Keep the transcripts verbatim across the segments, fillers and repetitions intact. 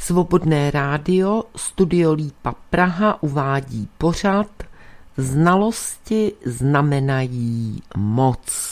Svobodné rádio Studio Lípa Praha uvádí pořad Znalosti znamenají moc.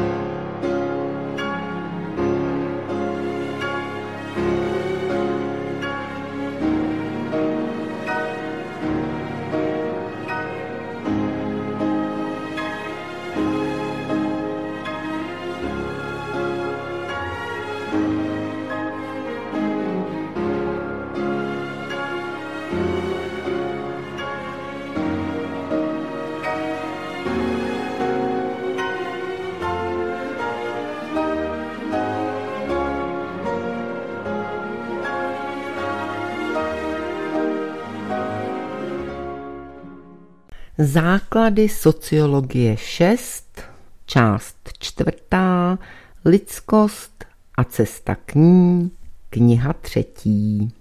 Základy sociologie šest, část čtvrtá, lidskost a cesta k ní, kniha třetí.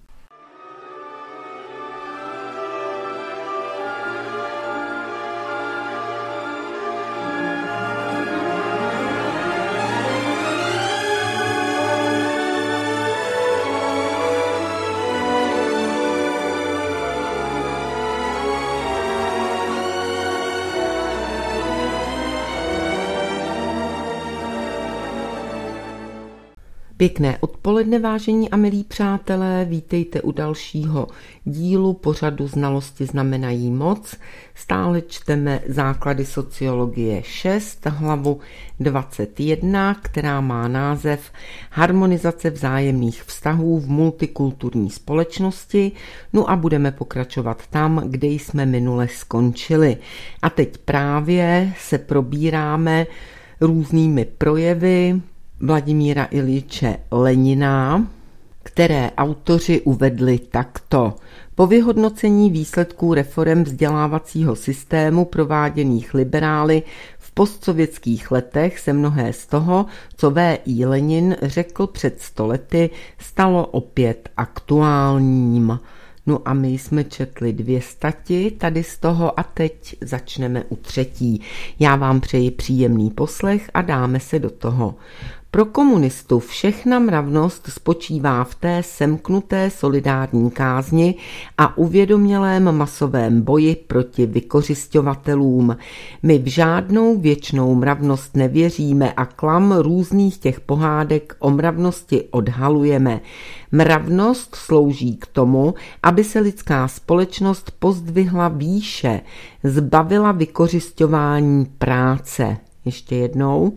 Pěkné odpoledne, vážení a milí přátelé, vítejte u dalšího dílu pořadu Znalosti znamenají moc. Stále čteme základy sociologie šest, hlavu dvacet jedna, která má název Harmonizace vzájemných vztahů v multikulturní společnosti. No a budeme pokračovat tam, kde jsme minule skončili. A teď právě se probíráme různými projevy Vladimíra Iljiče Lenina, které autoři uvedli takto. Po vyhodnocení výsledků reforem vzdělávacího systému prováděných liberály v postsovětských letech se mnohé z toho, co V I Lenin řekl před sto lety, stalo opět aktuálním. No a my jsme četli dvě stati tady z toho a teď začneme u třetí. Já vám přeji příjemný poslech a dáme se do toho. Pro komunistu všechna mravnost spočívá v té semknuté solidární kázni a uvědomělém masovém boji proti vykořisťovatelům. My v žádnou věčnou mravnost nevěříme a klam různých těch pohádek o mravnosti odhalujeme. Mravnost slouží k tomu, aby se lidská společnost pozdvihla výše, zbavila vykořisťování práce. Ještě jednou.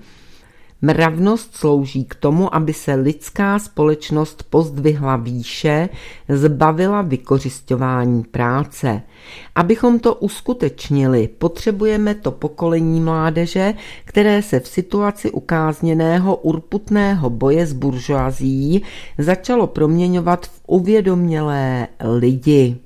Mravnost slouží k tomu, aby se lidská společnost pozdvihla výše, zbavila vykořisťování práce. Abychom to uskutečnili, potřebujeme to pokolení mládeže, které se v situaci ukázněného urputného boje s buržoazií začalo proměňovat v uvědomělé lidi.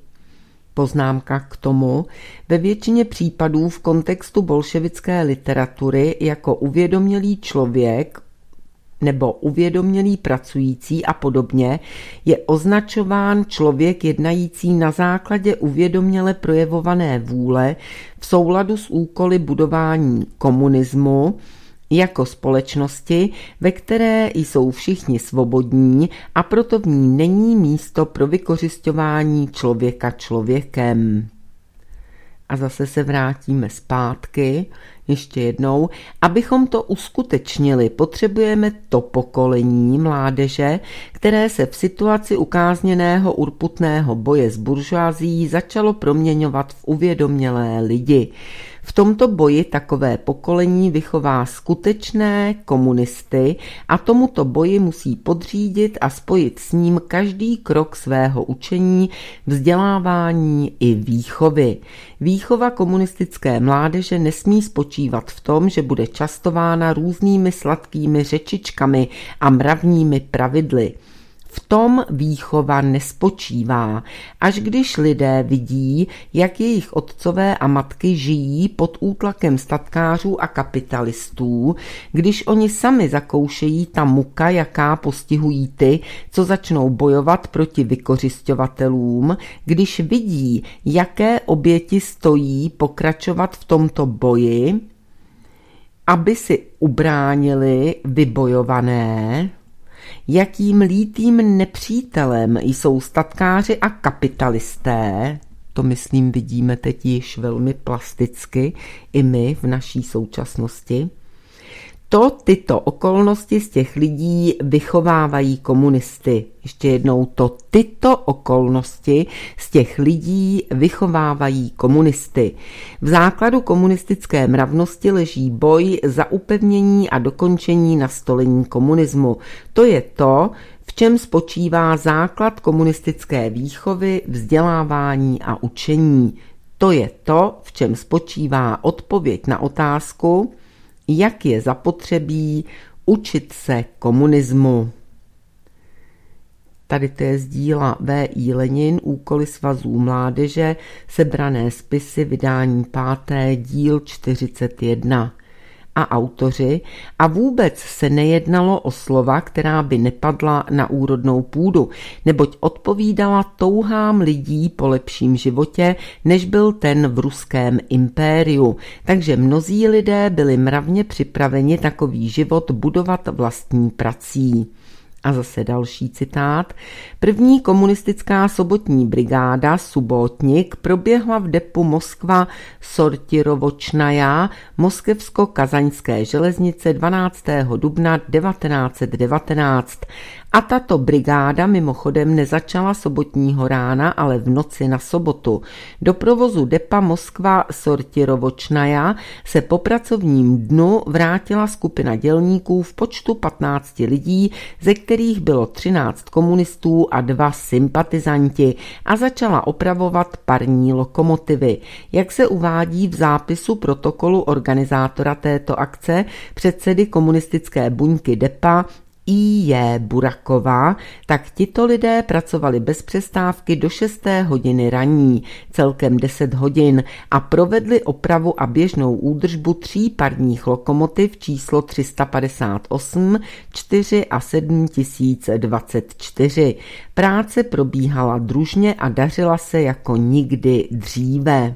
Poznámka k tomu, ve většině případů v kontextu bolševické literatury jako uvědomělý člověk nebo uvědomělý pracující a podobně je označován člověk jednající na základě uvědoměle projevované vůle v souladu s úkoly budování komunismu jako společnosti, ve které jsou všichni svobodní a proto v ní není místo pro vykořisťování člověka člověkem. A zase se vrátíme zpátky, ještě jednou. Abychom to uskutečnili, potřebujeme to pokolení mládeže, které se v situaci ukázněného urputného boje s buržoazií začalo proměňovat v uvědomělé lidi. V tomto boji takové pokolení vychová skutečné komunisty a tomuto boji musí podřídit a spojit s ním každý krok svého učení, vzdělávání i výchovy. Výchova komunistické mládeže nesmí spočívat v tom, že bude častována různými sladkými řečičkami a mravními pravidly. V tom výchova nespočívá, až když lidé vidí, jak jejich otcové a matky žijí pod útlakem statkářů a kapitalistů, když oni sami zakoušejí ta muka, jaká postihují ty, co začnou bojovat proti vykořisťovatelům, když vidí, jaké oběti stojí pokračovat v tomto boji, aby si ubránili vybojované, Jakým lítým nepřítelem jsou statkáři a kapitalisté, to myslím vidíme teď již velmi plasticky i my v naší současnosti, to tyto okolnosti z těch lidí vychovávají komunisty. Ještě jednou, to tyto okolnosti z těch lidí vychovávají komunisty. V základu komunistické mravnosti leží boj za upevnění a dokončení nastolení komunismu. To je to, v čem spočívá základ komunistické výchovy, vzdělávání a učení. To je to, v čem spočívá odpověď na otázku, jak je zapotřebí učit se komunismu. Tady to je z díla V I Lenin, Úkoly svazů mládeže, sebrané spisy, vydání páté, díl čtyřicet jedna. A autoři, a vůbec se nejednalo o slova, která by nepadla na úrodnou půdu, neboť odpovídala touhám lidí po lepším životě, než byl ten v ruském impériu. Takže mnozí lidé byli mravně připraveni takový život budovat vlastní prací. A zase další citát. První komunistická sobotní brigáda Subotnik proběhla v depu Moskva Sortirovočnaja moskevsko-kazaňské železnice dvanáctého dubna devatenáct set devatenáct. A tato brigáda mimochodem nezačala sobotního rána, ale v noci na sobotu. Do provozu depa Moskva Sortirovočnaja se po pracovním dnu vrátila skupina dělníků v počtu patnácti lidí, ze kterých bylo třináct komunistů a dva sympatizanti, a začala opravovat parní lokomotivy. Jak se uvádí v zápisu protokolu organizátora této akce, předsedy komunistické buňky depa I J Buraková, tak tito lidé pracovali bez přestávky do šesté hodiny raní, celkem deset hodin, a provedli opravu a běžnou údržbu tří parních lokomotiv číslo tři sta padesát osm, čtyři a sedm tisíc dvacet čtyři. Práce probíhala družně a dařila se jako nikdy dříve.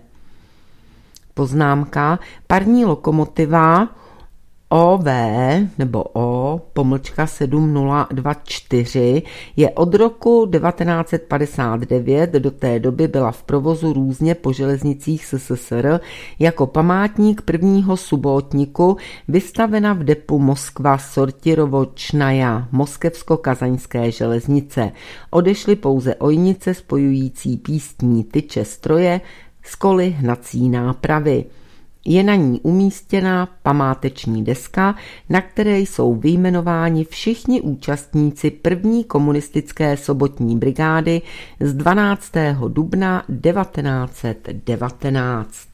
Poznámka: parní lokomotiva O V nebo O pomlčka sedm nula dva čtyři je od roku devatenáct set padesát devět, do té doby byla v provozu různě po železnicích S S S R, jako památník prvního subotniku vystavena v depu Moskva Sortirovočnaja moskevsko-kazaňské železnice. Odešly pouze ojnice spojující pístní tyče stroje z koly hnací nápravy. Je na ní umístěna památeční deska, na které jsou vyjmenováni všichni účastníci první komunistické sobotní brigády z dvanáctého dubna devatenáct set devatenáct.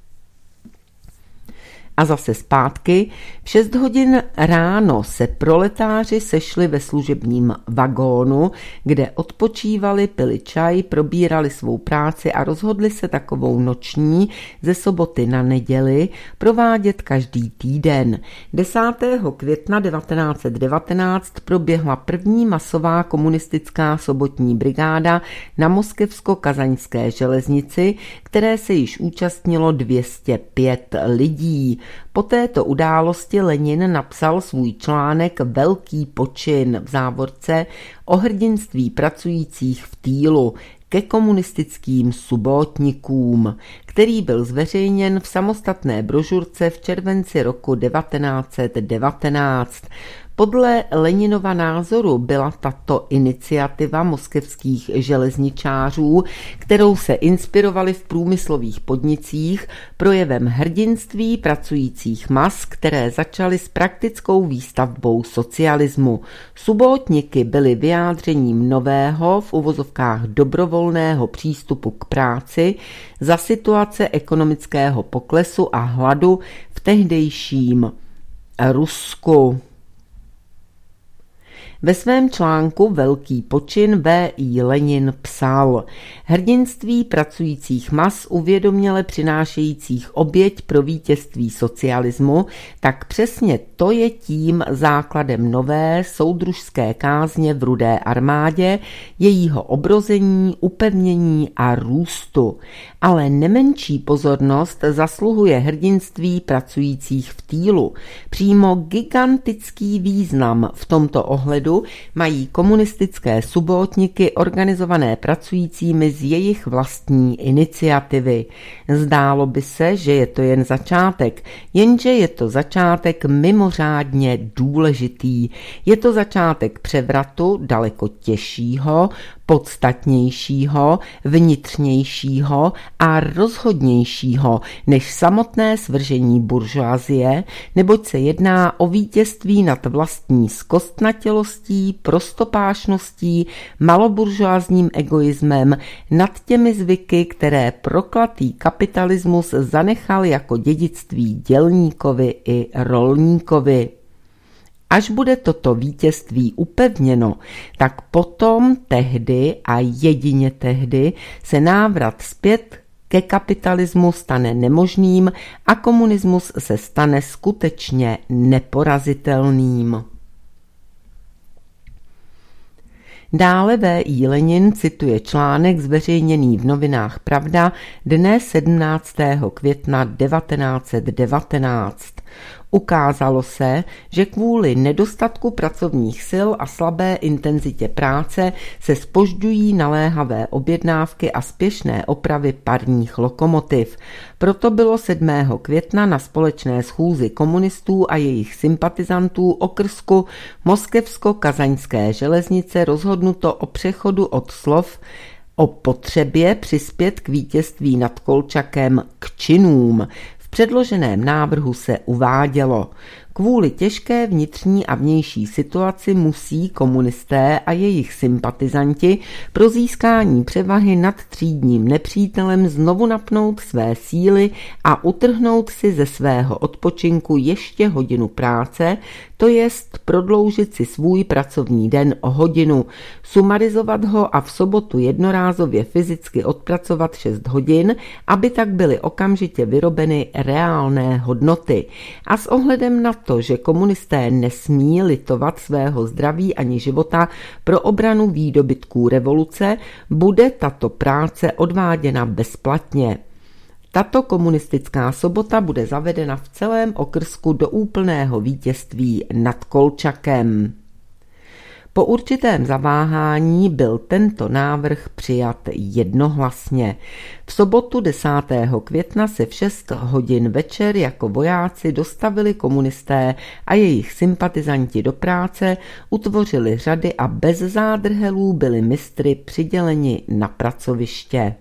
A zase zpátky. V šest hodin ráno se proletáři sešli ve služebním vagónu, kde odpočívali, pili čaj, probírali svou práci a rozhodli se takovou noční ze soboty na neděli provádět každý týden. desátého května devatenáct set devatenáct proběhla první masová komunistická sobotní brigáda na moskevsko-kazaňské železnici, které se již účastnilo dvě stě pět lidí. Po této události Lenin napsal svůj článek Velký počin v závorce o hrdinství pracujících v týlu ke komunistickým subotnikům, který byl zveřejněn v samostatné brožurce v červenci roku devatenáct set devatenáct. Podle Leninova názoru byla tato iniciativa moskevských železničářů, kterou se inspirovali v průmyslových podnicích, projevem hrdinství pracujících mas, které začaly s praktickou výstavbou socialismu. Subotniky byly vyjádřením nového, v uvozovkách dobrovolného přístupu k práci za situace ekonomického poklesu a hladu v tehdejším Rusku. Ve svém článku Velký počin V I Lenin psal: hrdinství pracujících mas uvědoměle přinášejících oběť pro vítězství socialismu, tak přesně to je tím základem nové soudružské kázně v Rudé armádě, jejího obrození, upevnění a růstu. Ale nemenší pozornost zasluhuje hrdinství pracujících v týlu. Přímo gigantický význam v tomto ohledu pořadu mají komunistické subotniky organizované pracujícími z jejich vlastní iniciativy. Zdálo by se, že je to jen začátek, jenže je to začátek mimořádně důležitý. Je to začátek převratu daleko těžšího, podstatnějšího, vnitřnějšího a rozhodnějšího než samotné svržení buržoazie, neboť se jedná o vítězství nad vlastní zkostnatělostí, prostopášností, maloburžoazním egoismem, nad těmi zvyky, které proklatý kapitalismus zanechal jako dědictví dělníkovi i rolníkovi. Až bude toto vítězství upevněno, tak potom tehdy a jedině tehdy se návrat zpět ke kapitalismu stane nemožným a komunismus se stane skutečně neporazitelným. Dále V I Lenin cituje článek zveřejněný v novinách Pravda dne sedmnáctého května devatenáct set devatenáct. Ukázalo se, že kvůli nedostatku pracovních sil a slabé intenzitě práce se zpožďují naléhavé objednávky a spěšné opravy parních lokomotiv. Proto bylo sedmého května na společné schůzi komunistů a jejich sympatizantů okrsku Moskevsko-Kazaňské železnice rozhodnuto o přechodu od slov o potřebě přispět k vítězství nad Kolčakem k činům. V předloženém návrhu se uvádělo: kvůli těžké vnitřní a vnější situaci musí komunisté a jejich sympatizanti pro získání převahy nad třídním nepřítelem znovu napnout své síly a utrhnout si ze svého odpočinku ještě hodinu práce, to jest prodloužit si svůj pracovní den o hodinu, sumarizovat ho a v sobotu jednorázově fyzicky odpracovat šest hodin, aby tak byly okamžitě vyrobeny reálné hodnoty. A s ohledem na to, že komunisté nesmí litovat svého zdraví ani života pro obranu výdobytků revoluce, bude tato práce odváděna bezplatně. Tato komunistická sobota bude zavedena v celém okrsku do úplného vítězství nad Kolčakem. Po určitém zaváhání byl tento návrh přijat jednohlasně. V sobotu desátého května se v šest hodin večer jako vojáci dostavili komunisté a jejich sympatizanti do práce, utvořili řady a bez zádrhelů byli mistry přiděleni na pracoviště.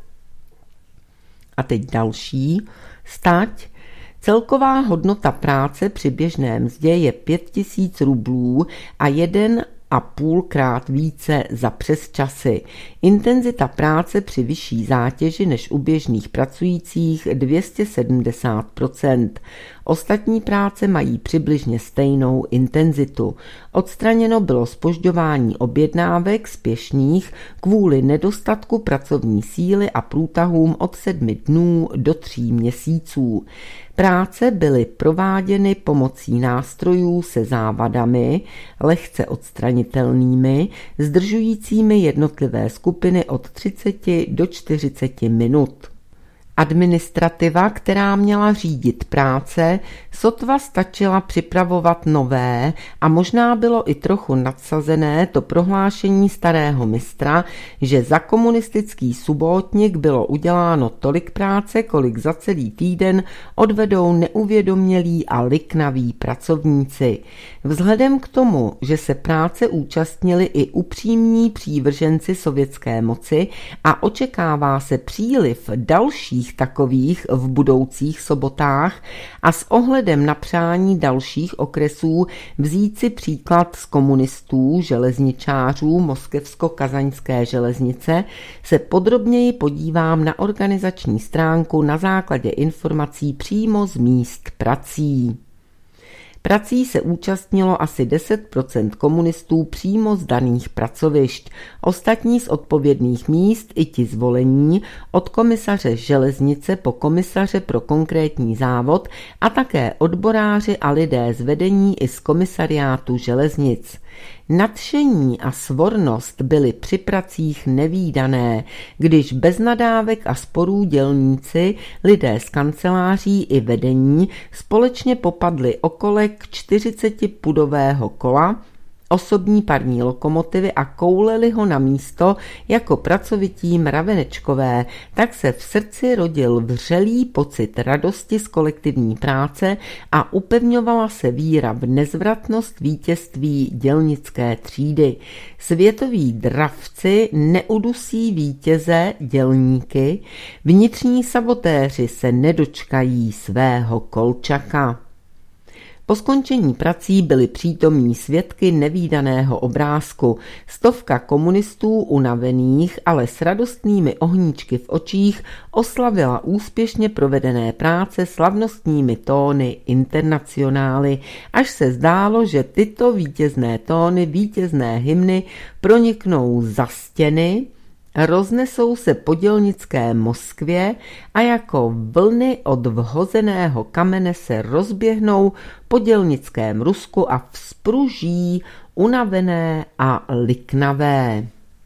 A teď další, stať. Celková hodnota práce při běžné mzdě je pět tisíc rublů a jeden a půlkrát více za přesčasy. Intenzita práce při vyšší zátěži než u běžných pracujících dvě stě sedmdesát procent. Ostatní práce mají přibližně stejnou intenzitu. Odstraněno bylo zpožďování objednávek spěšných kvůli nedostatku pracovní síly a průtahům od sedmi dnů do tří měsíců. Práce byly prováděny pomocí nástrojů se závadami, lehce odstranitelnými, zdržujícími jednotlivé skupiny od třiceti do čtyřiceti minut. Administrativa, která měla řídit práce, sotva stačila připravovat nové a možná bylo i trochu nadsazené to prohlášení starého mistra, že za komunistický subotnik bylo uděláno tolik práce, kolik za celý týden odvedou neuvědomělí a liknaví pracovníci. Vzhledem k tomu, že se práce účastnili i upřímní přívrženci sovětské moci a očekává se příliv dalších takových v budoucích sobotách a s ohledem na přání dalších okresů vzít si příklad z komunistů, železničářů Moskevsko-Kazaňské železnice, se podrobněji podívám na organizační stránku na základě informací přímo z míst prací. Prací se účastnilo asi deset procent komunistů přímo z daných pracovišť, ostatní z odpovědných míst i ti zvolení, od komisaře železnice po komisaře pro konkrétní závod a také odboráři a lidé z vedení i z komisariátu železnic. Nadšení a svornost byly při pracích nevídané, když bez nadávek a sporů dělníci, lidé z kanceláří i vedení společně popadli o kolek čtyřicetipudového kola osobní parní lokomotivy a kouleli ho na místo jako pracovití mravenečkové, tak se v srdci rodil vřelý pocit radosti z kolektivní práce a upevňovala se víra v nezvratnost vítězství dělnické třídy. Světoví dravci neudusí vítěze dělníky, vnitřní sabotéři se nedočkají svého kolčaka. Po skončení prací byli přítomní svědky nevídaného obrázku. Stovka komunistů unavených, ale s radostnými ohníčky v očích oslavila úspěšně provedené práce slavnostními tóny internacionály, až se zdálo, že tyto vítězné tóny, vítězné hymny proniknou za stěny, roznesou se po dělnické Moskvě a jako vlny od vhozeného kamene se rozběhnou po dělnickém Rusku a vzpruží unavené a liknavé.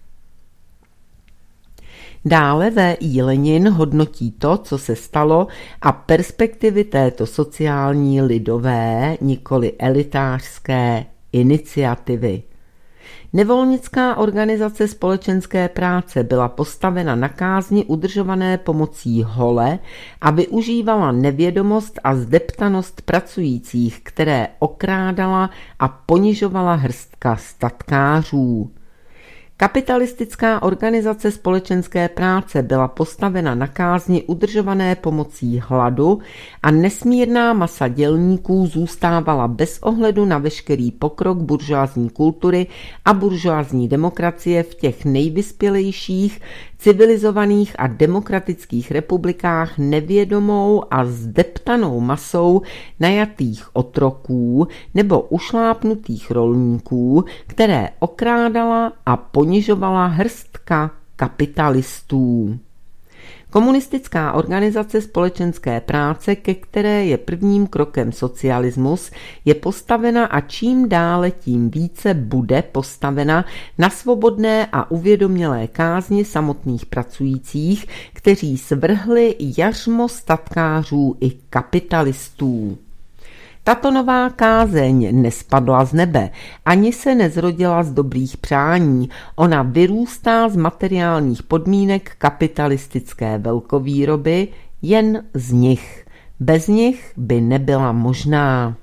Dále V. I. Lenin hodnotí to, co se stalo, a perspektivy této sociální lidové, nikoli elitářské iniciativy. Nevolnická organizace společenské práce byla postavena na kázni udržované pomocí hole a využívala nevědomost a zdeptanost pracujících, které okrádala a ponižovala hrstka statkářů. Kapitalistická organizace společenské práce byla postavena na kázni udržované pomocí hladu a nesmírná masa dělníků zůstávala bez ohledu na veškerý pokrok buržoazní kultury a buržoazní demokracie v těch nejvyspělejších, civilizovaných a demokratických republikách nevědomou a zdeptanou masou najatých otroků nebo ušlápnutých rolníků, které okrádala a ponižovala hrstka kapitalistů. Komunistická organizace společenské práce, ke které je prvním krokem socialismus, je postavena a čím dále tím více bude postavena na svobodné a uvědomělé kázni samotných pracujících, kteří svrhli jařmo statkářů i kapitalistů. Tato nová kázeň nespadla z nebe, ani se nezrodila z dobrých přání, ona vyrůstá z materiálních podmínek kapitalistické velkovýroby, jen z nich. Bez nich by nebyla možná.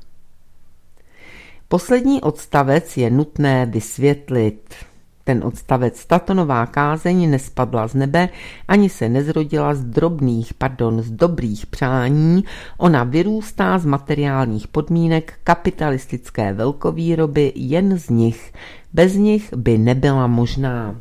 Poslední odstavec je nutné vysvětlit. Ten odstavec, tato nová kázeň nespadla z nebe, ani se nezrodila z drobných, pardon, z dobrých přání, ona vyrůstá z materiálních podmínek kapitalistické velkovýroby, jen z nich. Bez nich by nebyla možná.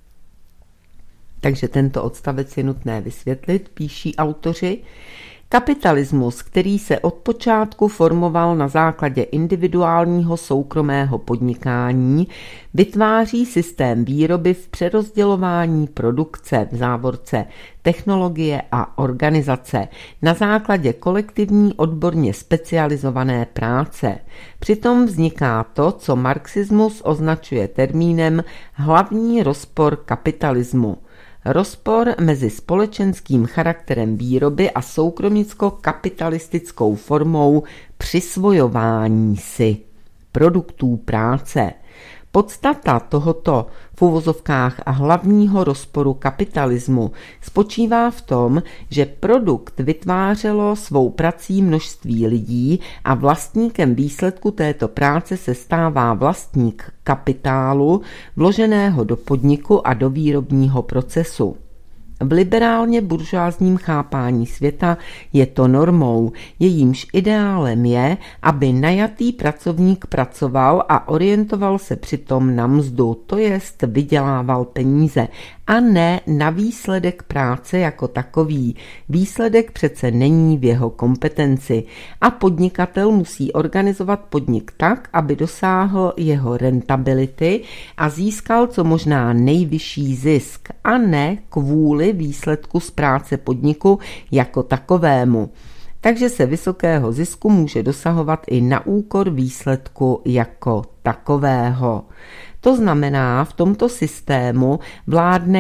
Takže tento odstavec je nutné vysvětlit, píší autoři. Kapitalismus, který se od počátku formoval na základě individuálního soukromého podnikání, vytváří systém výroby v přerozdělování produkce v závorce technologie a organizace na základě kolektivní odborně specializované práce. Přitom vzniká to, co marxismus označuje termínem hlavní rozpor kapitalismu. Rozpor mezi společenským charakterem výroby a soukromnicko-kapitalistickou formou přisvojování si produktů práce. Podstata tohoto v uvozovkách a hlavního rozporu kapitalismu spočívá v tom, že produkt vytvářelo svou prací množství lidí a vlastníkem výsledku této práce se stává vlastník kapitálu vloženého do podniku a do výrobního procesu. V liberálně buržoázním chápání světa je to normou, jejímž ideálem je, aby najatý pracovník pracoval a orientoval se přitom na mzdu, to jest vydělával peníze, a ne na výsledek práce jako takový. Výsledek přece není v jeho kompetenci a podnikatel musí organizovat podnik tak, aby dosáhl jeho rentability a získal co možná nejvyšší zisk, a ne kvůli výsledku z práce podniku jako takovému. Takže se vysokého zisku může dosahovat i na úkor výsledku jako takového. To znamená, v tomto systému vládne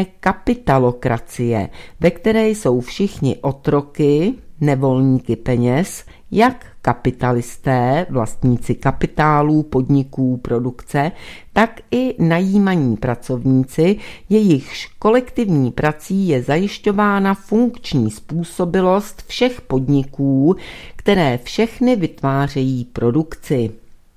kapitalokracie, ve které jsou všichni otroky, nevolníky peněz, jak kapitalisté, vlastníci kapitálů, podniků, produkce, tak i najímaní pracovníci, jejichž kolektivní prací je zajišťována funkční způsobilost všech podniků, které všechny vytvářejí produkci.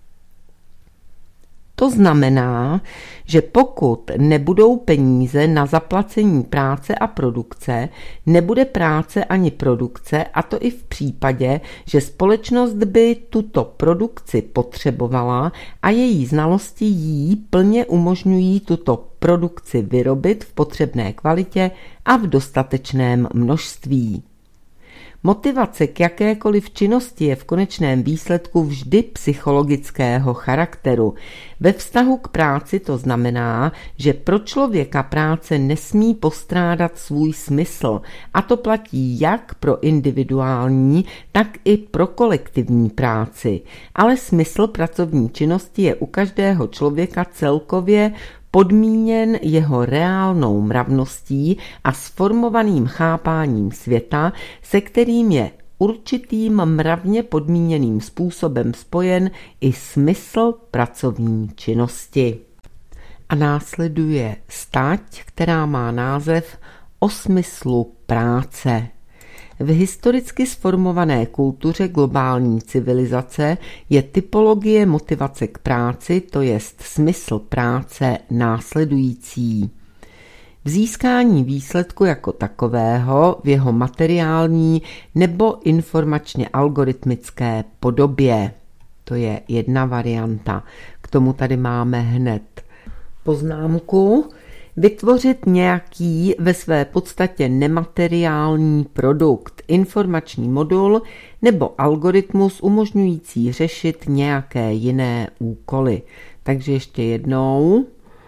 To znamená, že pokud nebudou peníze na zaplacení práce a produkce, nebude práce ani produkce, a to i v případě, že společnost by tuto produkci potřebovala a její znalosti jí plně umožňují tuto produkci vyrobit v potřebné kvalitě a v dostatečném množství. Motivace k jakékoliv činnosti je v konečném výsledku vždy psychologického charakteru. Ve vztahu k práci to znamená, že pro člověka práce nesmí postrádat svůj smysl, a to platí jak pro individuální, tak i pro kolektivní práci. Ale smysl pracovní činnosti je u každého člověka celkově podmíněn jeho reálnou mravností a sformovaným chápáním světa, se kterým je určitým mravně podmíněným způsobem spojen i smysl pracovní činnosti. A následuje stať, která má název O smyslu práce. V historicky sformované kultuře globální civilizace je typologie motivace k práci, to jest smysl práce, následující. V získání výsledku jako takového v jeho materiální nebo informačně algoritmické podobě. To je jedna varianta. K tomu tady máme hned poznámku. Vytvořit nějaký ve své podstatě nemateriální produkt, informační modul nebo algoritmus umožňující řešit nějaké jiné úkoly. Takže ještě jednou.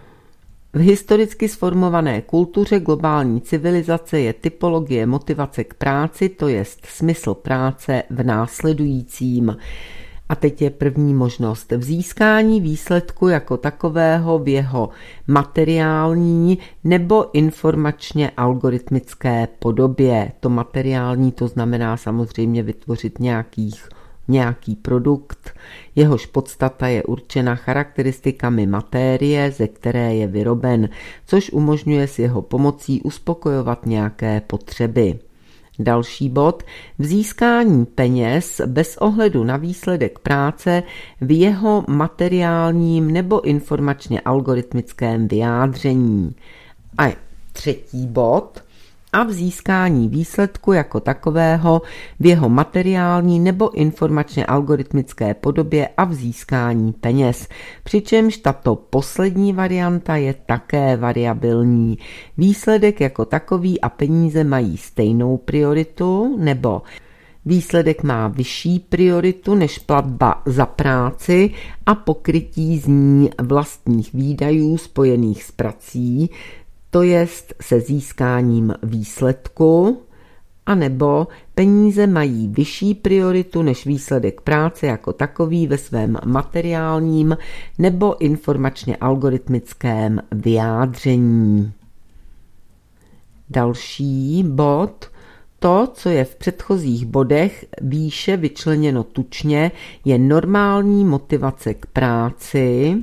V historicky sformované kultuře globální civilizace je typologie motivace k práci, to jest smysl práce v následujícím. A teď je první možnost v získání výsledku jako takového v jeho materiální nebo informačně algoritmické podobě. To materiální to znamená samozřejmě vytvořit nějakých, nějaký produkt, jehož podstata je určena charakteristikami matérie, ze které je vyroben, což umožňuje s jeho pomocí uspokojovat nějaké potřeby. Další bod, v získání peněz bez ohledu na výsledek práce v jeho materiálním nebo informačně algoritmickém vyjádření. A třetí bod, a v získání výsledku jako takového v jeho materiální nebo informačně algoritmické podobě a v získání peněz. Přičemž tato poslední varianta je také variabilní. Výsledek jako takový a peníze mají stejnou prioritu, nebo výsledek má vyšší prioritu než platba za práci a pokrytí z ní vlastních výdajů spojených s prací, to jest se získáním výsledku, anebo peníze mají vyšší prioritu než výsledek práce jako takový ve svém materiálním nebo informačně algoritmickém vyjádření. Další bod, to, co je v předchozích bodech výše vyčleněno tučně, je normální motivace k práci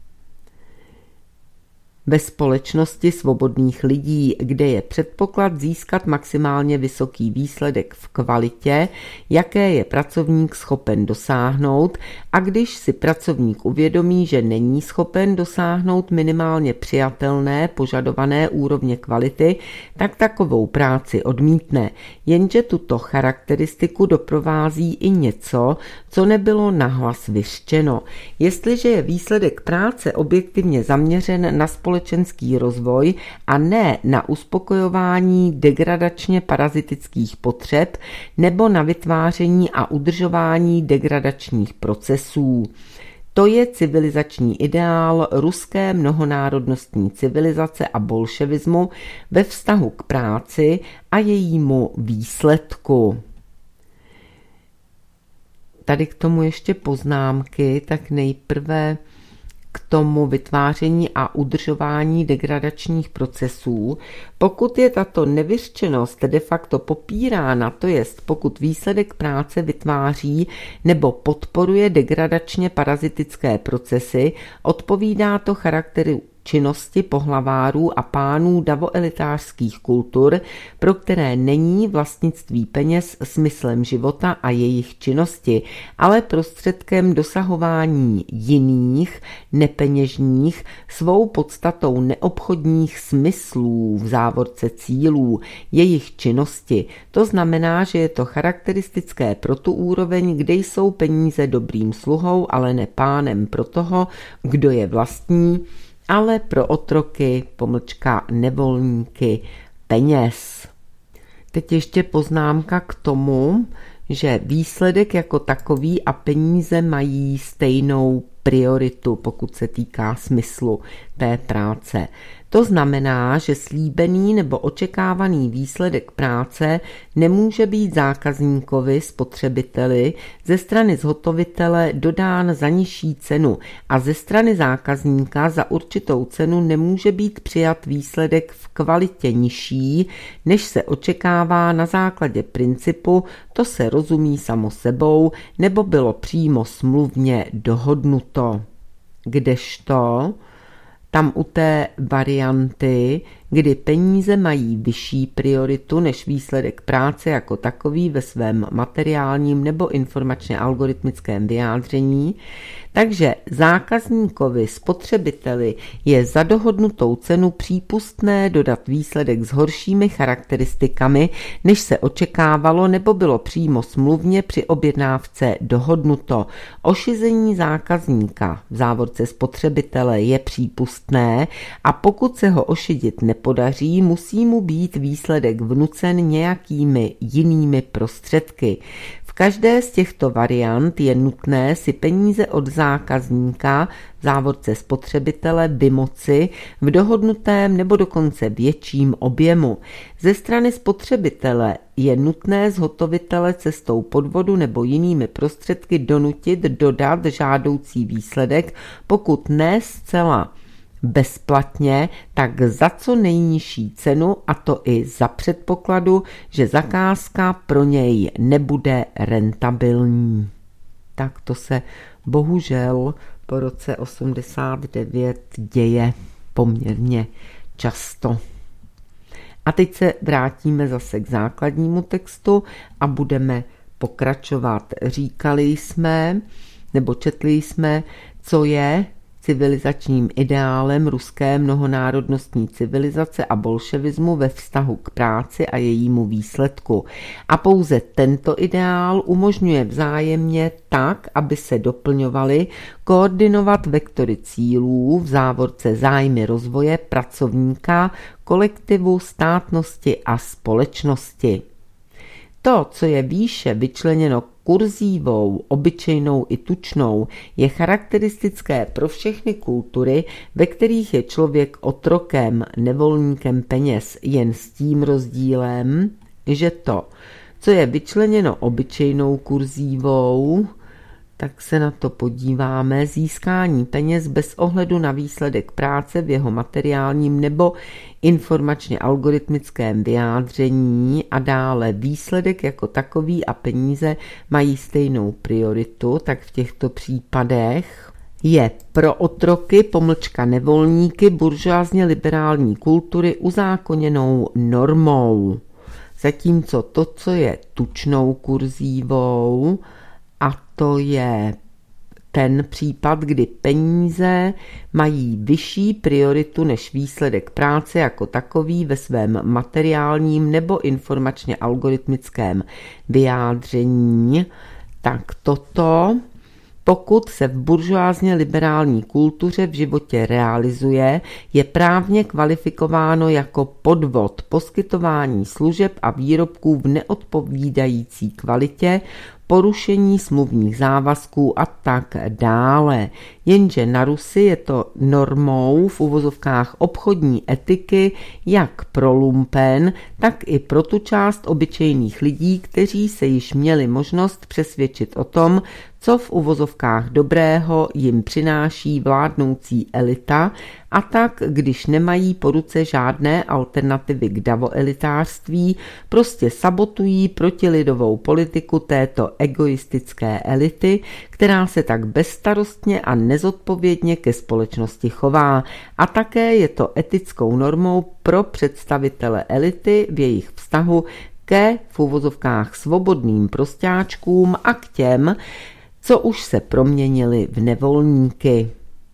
ve společnosti svobodných lidí, kde je předpoklad získat maximálně vysoký výsledek v kvalitě, jaké je pracovník schopen dosáhnout, a když si pracovník uvědomí, že není schopen dosáhnout minimálně přijatelné požadované úrovně kvality, tak takovou práci odmítne, jenže tuto charakteristiku doprovází i něco, co nebylo nahlas vyřčeno. Jestliže je výsledek práce objektivně zaměřen na společenský rozvoj a ne na uspokojování degradačně parazitických potřeb nebo na vytváření a udržování degradačních procesů. To je civilizační ideál ruské mnohonárodnostní civilizace a bolševismu ve vztahu k práci a jejímu výsledku. Tady k tomu ještě poznámky, tak nejprve k tomu vytváření a udržování degradačních procesů, pokud je tato nevyřčenost de facto popírána, to jest pokud výsledek práce vytváří nebo podporuje degradačně parazitické procesy, odpovídá to charakteru činnosti pohlavárů a pánů davoelitářských kultur, pro které není vlastnictví peněz smyslem života a jejich činnosti, ale prostředkem dosahování jiných, nepeněžních, svou podstatou neobchodních smyslů, v závorce cílů, jejich činnosti. To znamená, že je to charakteristické pro tu úroveň, kde jsou peníze dobrým sluhou, ale ne pánem pro toho, kdo je vlastní, ale pro otroky, pomlčka nevolníky, peněz. Teď ještě poznámka k tomu, že výsledek jako takový a peníze mají stejnou prioritu, pokud se týká smyslu té práce. To znamená, že slíbený nebo očekávaný výsledek práce nemůže být zákazníkovi, spotřebiteli, ze strany zhotovitele dodán za nižší cenu a ze strany zákazníka za určitou cenu nemůže být přijat výsledek v kvalitě nižší, než se očekává na základě principu, to se rozumí samo sebou, nebo bylo přímo smluvně dohodnuto. Kdežto tam u té varianty, kdy peníze mají vyšší prioritu než výsledek práce jako takový ve svém materiálním nebo informačně algoritmickém vyjádření, takže zákazníkovi, spotřebiteli je za dohodnutou cenu přípustné dodat výsledek s horšími charakteristikami, než se očekávalo nebo bylo přímo smluvně při objednávce dohodnuto. Ošizení zákazníka, v závorce spotřebitele, je přípustné a pokud se ho ošidit nepodaří, musí mu být výsledek vnucen nějakými jinými prostředky. V každé z těchto variant je nutné si peníze od zákazníka, v závorce spotřebitele, vymoci v dohodnutém nebo dokonce větším objemu. Ze strany spotřebitele je nutné zhotovitele cestou podvodu nebo jinými prostředky donutit dodat žádoucí výsledek, pokud ne zcela bezplatně, tak za co nejnižší cenu, a to i za předpokladu, že zakázka pro něj nebude rentabilní. Tak to se bohužel po roce osmdesát devět děje poměrně často. A teď se vrátíme zase k základnímu textu a budeme pokračovat. Říkali jsme, nebo četli jsme, co je civilizačním ideálem ruské mnohonárodnostní civilizace a bolševismu ve vztahu k práci a jejímu výsledku. A pouze tento ideál umožňuje vzájemně tak, aby se doplňovaly, koordinovat vektory cílů, v závorce zájmy rozvoje pracovníka, kolektivu, státnosti a společnosti. To, co je výše vyčleněno kurzívou, obyčejnou i tučnou, je charakteristické pro všechny kultury, ve kterých je člověk otrokem, nevolníkem peněz, jen s tím rozdílem, že to, co je vyčleněno obyčejnou kurzívou, tak se na to podíváme, získání peněz bez ohledu na výsledek práce v jeho materiálním nebo informačně algoritmickém vyjádření a dále výsledek jako takový a peníze mají stejnou prioritu, tak v těchto případech je pro otroky, pomlčka nevolníky, buržoázně liberální kultury uzákoněnou normou. Zatímco to, co je tučnou kurzívou, a to je ten případ, kdy peníze mají vyšší prioritu než výsledek práce jako takový ve svém materiálním nebo informačně algoritmickém vyjádření, tak toto, pokud se v buržoázně liberální kultuře v životě realizuje, je právně kvalifikováno jako podvod, poskytování služeb a výrobků v neodpovídající kvalitě, porušení smluvních závazků a tak dále. Jenže na Rusy je to normou v uvozovkách obchodní etiky jak pro lumpen, tak i pro tu část obyčejných lidí, kteří se již měli možnost přesvědčit o tom, co v uvozovkách dobrého jim přináší vládnoucí elita, a tak, když nemají po ruce žádné alternativy k davoelitářství, prostě sabotují protilidovou politiku této egoistické elity, která se tak bezstarostně a nezodpovědně ke společnosti chová. A také je to etickou normou pro představitele elity v jejich vztahu ke v uvozovkách svobodným prostáčkům a k těm, co už se proměnili v nevolníky.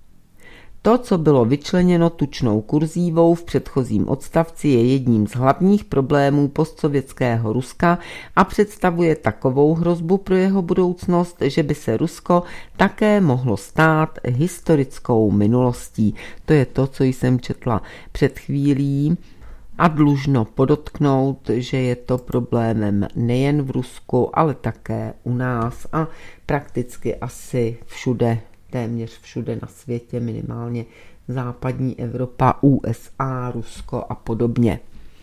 To, co bylo vyčleněno tučnou kurzívou v předchozím odstavci, je jedním z hlavních problémů postsovětského Ruska a představuje takovou hrozbu pro jeho budoucnost, že by se Rusko také mohlo stát historickou minulostí. To je to, co jsem četla před chvílí. A dlužno podotknout, že je to problémem nejen v Rusku, ale také u nás a prakticky asi všude, téměř všude na světě, minimálně západní Evropa, U S A, Rusko a podobně.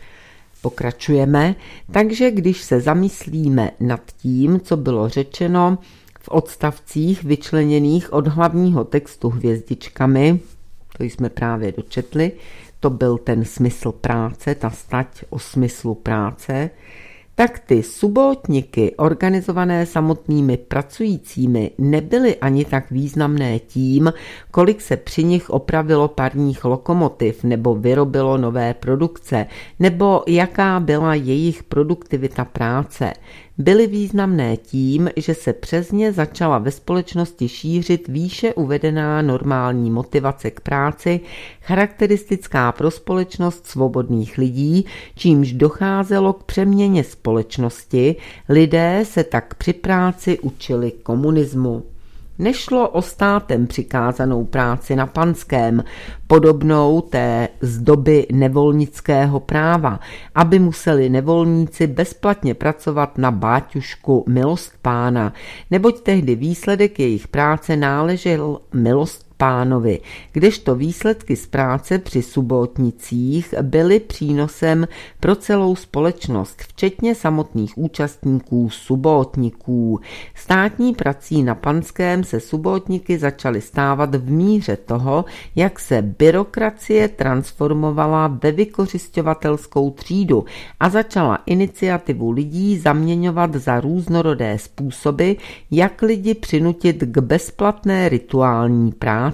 Pokračujeme, takže když se zamyslíme nad tím, co bylo řečeno v odstavcích vyčleněných od hlavního textu hvězdičkami, to jsme právě dočetli, to byl ten smysl práce, ta stať o smyslu práce, tak ty subotniky organizované samotnými pracujícími nebyly ani tak významné tím, kolik se při nich opravilo parních lokomotiv nebo vyrobilo nové produkce, nebo jaká byla jejich produktivita práce. Byly významné tím, že se přes ně začala ve společnosti šířit výše uvedená normální motivace k práci, charakteristická pro společnost svobodných lidí, čímž docházelo k přeměně společnosti, lidé se tak při práci učili komunismu. Nešlo o státem přikázanou práci na panském, podobnou té z doby nevolnického práva, aby museli nevolníci bezplatně pracovat na báťušku milost pána, neboť tehdy výsledek jejich práce náležel milost pánovi, kdežto výsledky z práce při subotnicích byly přínosem pro celou společnost, včetně samotných účastníků subotniků. Státní prací na panském se subotniky začaly stávat v míře toho, jak se byrokracie transformovala ve vykořisťovatelskou třídu a začala iniciativu lidí zaměňovat za různorodé způsoby, jak lidi přinutit k bezplatné rituální práci.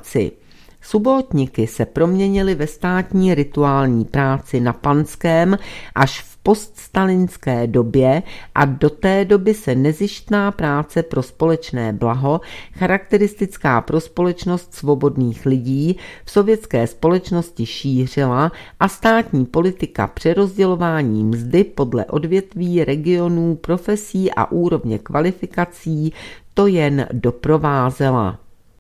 Subotniky se proměnily ve státní rituální práci na panském až v poststalinské době a do té doby se nezištná práce pro společné blaho, charakteristická pro společnost svobodných lidí, v sovětské společnosti šířila a státní politika přerozdělování mzdy podle odvětví, regionů, profesí a úrovně kvalifikací to jen doprovázela.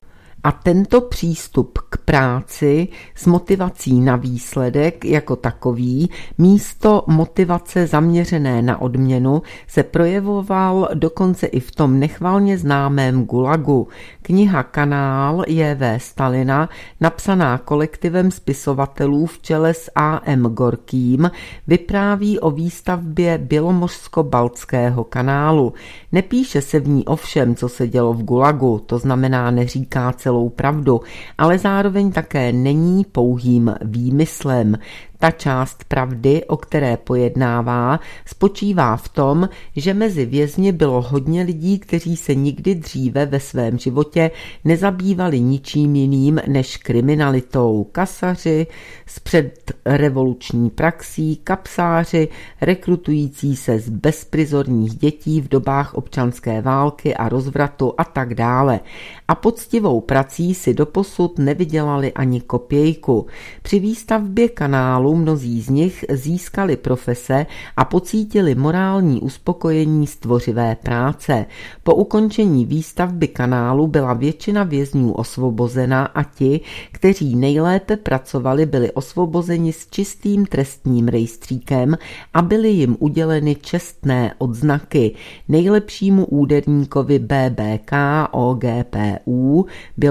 A tento přístup k práci s motivací na výsledek jako takový místo motivace zaměřené na odměnu se projevoval dokonce i v tom nechvalně známém Gulagu. Kniha Kanál J V Stalina, napsaná kolektivem spisovatelů v čele s A M Gorkým, vypráví o výstavbě Bělomořsko-Baltského kanálu. Nepíše se v ní o všem, co se dělo v Gulagu, to znamená neříká celou pravdu, ale zároveň také není pouhým výmyslem. Ta část pravdy, o které pojednává, spočívá v tom, že mezi vězni bylo hodně lidí, kteří se nikdy dříve ve svém životě nezabývali ničím jiným než kriminalitou. Kasaři s předrevoluční praxí, kapsáři, rekrutující se z bezprizorních dětí v dobách občanské války a rozvratu a tak dále. A poctivou prací si doposud nevydělali ani kopějku. Při výstavbě kanálu kanálu mnozí z nich získali profese a pocítili morální uspokojení z tvořivé práce. Po ukončení výstavby kanálu byla většina vězňů osvobozena a ti, kteří nejlépe pracovali, byli osvobozeni s čistým trestním rejstříkem a byly jim uděleny čestné odznaky. Nejlepšímu úderníkovi B B K O G P U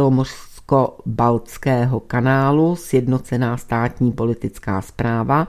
Bělomořsko-Baltského kanálu, sjednocená státní politická správa,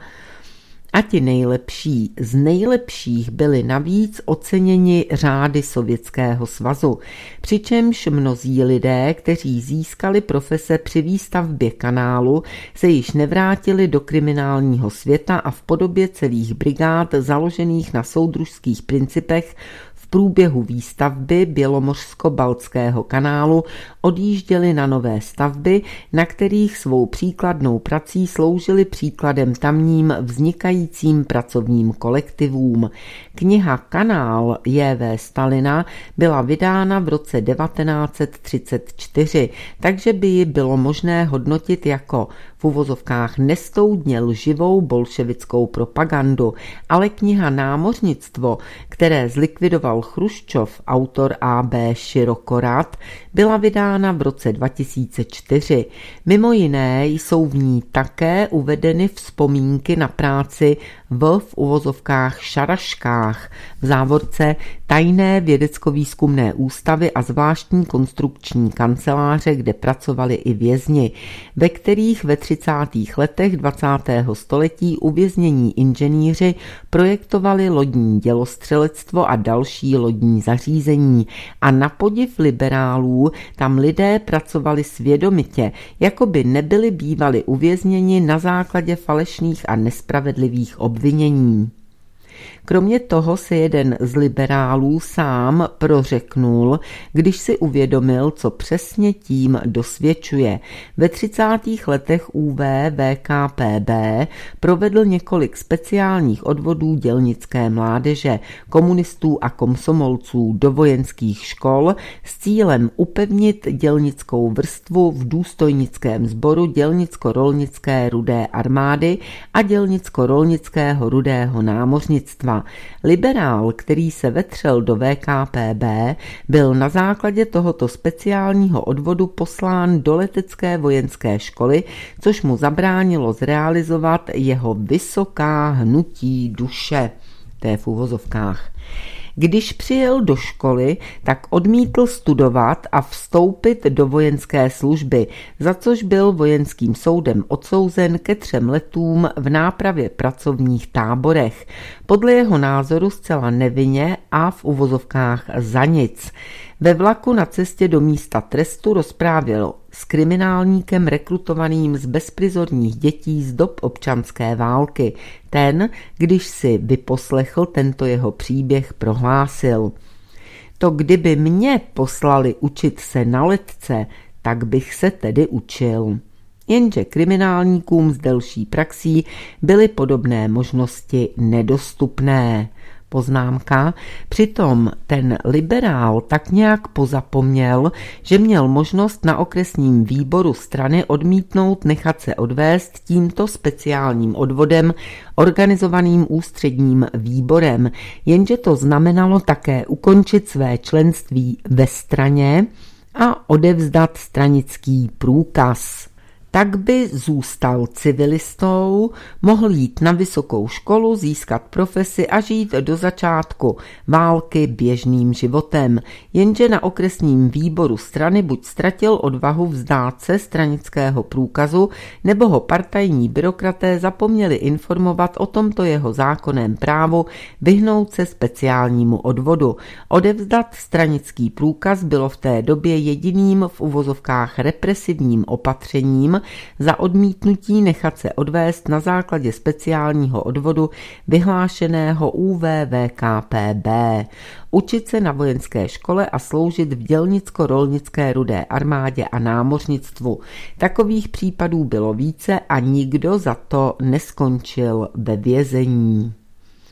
a ti nejlepší z nejlepších byli navíc oceněni řády Sovětského svazu, přičemž mnozí lidé, kteří získali profese při výstavbě kanálu, se již nevrátili do kriminálního světa a v podobě celých brigád založených na soudružských principech v průběhu výstavby Bělomořsko-Baltského kanálu odjížděli na nové stavby, na kterých svou příkladnou prací sloužili příkladem tamním vznikajícím pracovním kolektivům. Kniha Kanál J V Stalina byla vydána v roce devatenáct set třicet čtyři, takže by ji bylo možné hodnotit jako v uvozovkách nestoudně lživou bolševickou propagandu, ale kniha Námořnictvo, které zlikvidoval Chruščov, autor A B Širokorad, byla vydána v roce dva tisíce čtyři. Mimo jiné jsou v ní také uvedeny vzpomínky na práci v v uvozovkách šaraškách, v závorce tajné vědecko-výzkumné ústavy a zvláštní konstrukční kanceláře, kde pracovali i vězni, ve kterých ve třicátých letech dvacátého století uvěznění inženýři projektovali lodní dělostřelectvo a další lodní zařízení a na podiv liberálů tam lidé pracovali svědomitě, jako by nebyli bývali uvězněni na základě falešných a nespravedlivých obvinění. Kromě toho se jeden z liberálů sám prořeknul, když si uvědomil, co přesně tím dosvědčuje. Ve třicátých letech U V V K P B provedl několik speciálních odvodů dělnické mládeže, komunistů a komsomolců do vojenských škol s cílem upevnit dělnickou vrstvu v důstojnickém sboru dělnicko-rolnické rudé armády a dělnicko-rolnického rudého námořnictva. Liberál, který se vetřel do V K P B, byl na základě tohoto speciálního odvodu poslán do letecké vojenské školy, což mu zabránilo zrealizovat jeho vysoká hnutí duše. To je v uvozovkách. Když přijel do školy, tak odmítl studovat a vstoupit do vojenské služby, za což byl vojenským soudem odsouzen ke třem letům v nápravě pracovních táborech. Podle jeho názoru zcela nevinně a v uvozovkách za nic. Ve vlaku na cestě do místa trestu rozprávěl s kriminálníkem rekrutovaným z bezprizorních dětí z dob občanské války. Ten, když si vyposlechl tento jeho příběh, prohlásil: to kdyby mě poslali učit se na letce, tak bych se tedy učil. Jenže kriminálníkům s delší praxí byly podobné možnosti nedostupné. Poznámka. Přitom ten liberál tak nějak pozapomněl, že měl možnost na okresním výboru strany odmítnout nechat se odvést tímto speciálním odvodem organizovaným ústředním výborem, jenže to znamenalo také ukončit své členství ve straně a odevzdat stranický průkaz. Tak by zůstal civilistou, mohl jít na vysokou školu, získat profesi a žít do začátku války běžným životem. Jenže na okresním výboru strany buď ztratil odvahu vzdát se stranického průkazu, nebo ho partajní byrokraté zapomněli informovat o tomto jeho zákonném právu vyhnout se speciálnímu odvodu. Odevzdat stranický průkaz bylo v té době jediným v uvozovkách represivním opatřením za odmítnutí nechat se odvést na základě speciálního odvodu vyhlášeného U V V K P B. Učit se na vojenské škole a sloužit v dělnicko-rolnické rudé armádě a námořnictvu. Takových případů bylo více a nikdo za to neskončil ve vězení.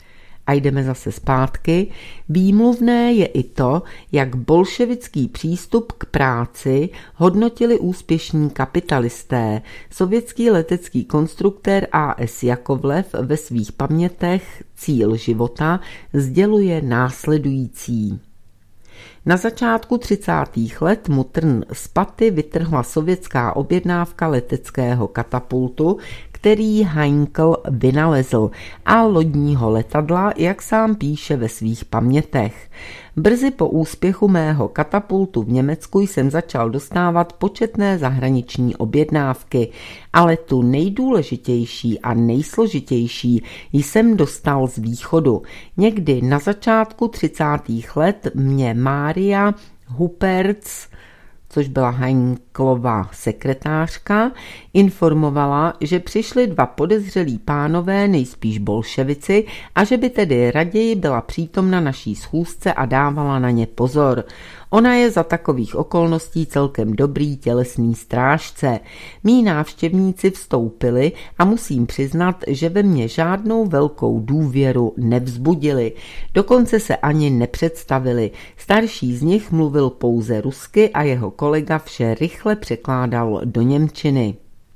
A jdeme zase zpátky. Výmluvné je i to, jak bolševický přístup k práci hodnotili úspěšní kapitalisté. Sovětský letecký konstruktér A S Jakovlev ve svých pamětech Cíl života sděluje následující. Na začátku třicátých let mu trn z paty vytrhla sovětská objednávka leteckého katapultu, který Heinkel vynalezl, a lodního letadla, jak sám píše ve svých pamětech. Brzy po úspěchu mého katapultu v Německu jsem začal dostávat početné zahraniční objednávky, ale tu nejdůležitější a nejsložitější jsem dostal z východu. Někdy na začátku třicátých let mě Mária Huperc, což byla Heinkelova sekretářka, informovala, že přišli dva podezřelí pánové, nejspíš bolševici, a že by tedy raději byla přítomna naší schůzce a dávala na ně pozor. Ona je za takových okolností celkem dobrý tělesný strážce. Mí návštěvníci vstoupili a musím přiznat, že ve mně žádnou velkou důvěru nevzbudili. Dokonce se ani nepředstavili. Starší z nich mluvil pouze rusky a jeho kolega vše rychle překládal do němčiny.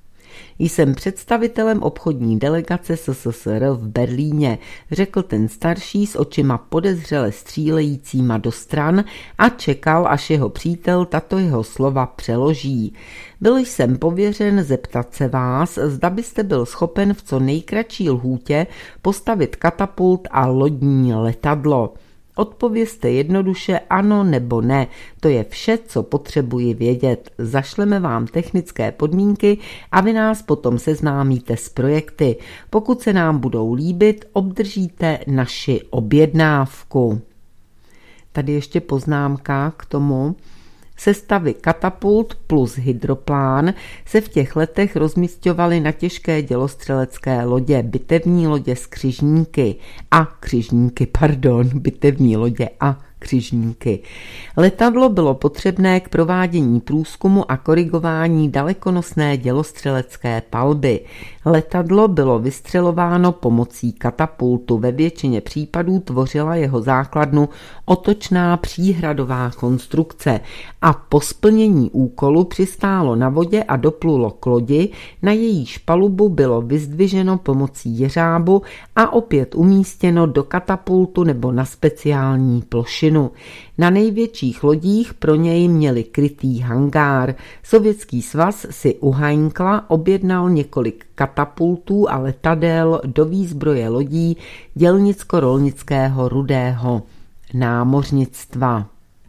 Jsem představitelem obchodní delegace S S S R v Berlíně, řekl ten starší s očima podezřele střílejícíma do stran a čekal, až jeho přítel tato jeho slova přeloží. Byl jsem pověřen zeptat se vás, zda byste byl schopen v co nejkratší lhůtě postavit katapult a lodní letadlo. Odpovězte jednoduše ano nebo ne, to je vše, co potřebuji vědět. Zašleme vám technické podmínky a vy nás potom seznámíte s projekty. Pokud se nám budou líbit, obdržíte naši objednávku. Tady ještě poznámka k tomu. Sestavy katapult plus hydroplán se v těch letech rozmisťovaly na těžké dělostřelecké lodě, bitevní lodě s křižníky a křižníky, pardon, bitevní lodě a křižníky. Letadlo bylo potřebné k provádění průzkumu a korigování dalekonosné dělostřelecké palby. Letadlo bylo vystřelováno pomocí katapultu. Ve většině případů tvořila jeho základnu otočná příhradová konstrukce a po splnění úkolu přistálo na vodě a doplulo k lodi, na jejíž palubu bylo vyzdviženo pomocí jeřábu a opět umístěno do katapultu nebo na speciální plošinu. Na největších lodích pro něj měli krytý hangár. Sovětský svaz si u Heinkla objednal několik katapultů a letadel do výzbroje lodí dělnicko-rolnického rudého námořnictva.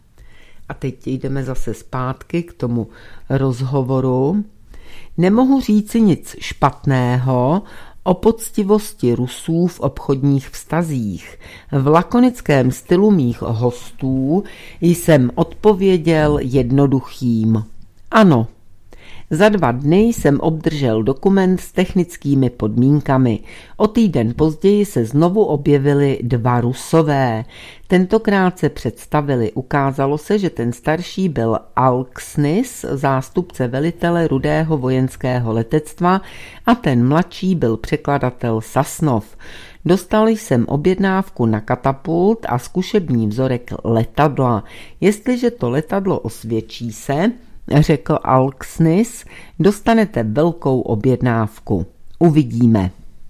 A teď jdeme zase zpátky k tomu rozhovoru. Nemohu říci nic špatného o poctivosti Rusů v obchodních vztazích. V lakonickém stylu mých hostů jsem odpověděl jednoduchým ano. Za dva dny jsem obdržel dokument s technickými podmínkami. O týden později se znovu objevili dva Rusové. Tentokrát se představili. Ukázalo se, že ten starší byl Alksnis, zástupce velitele rudého vojenského letectva, a ten mladší byl překladatel Sasnov. Dostal jsem objednávku na katapult a zkušební vzorek letadla. Jestliže to letadlo osvědčí se, řekl Alksnis, dostanete velkou objednávku. Uvidíme.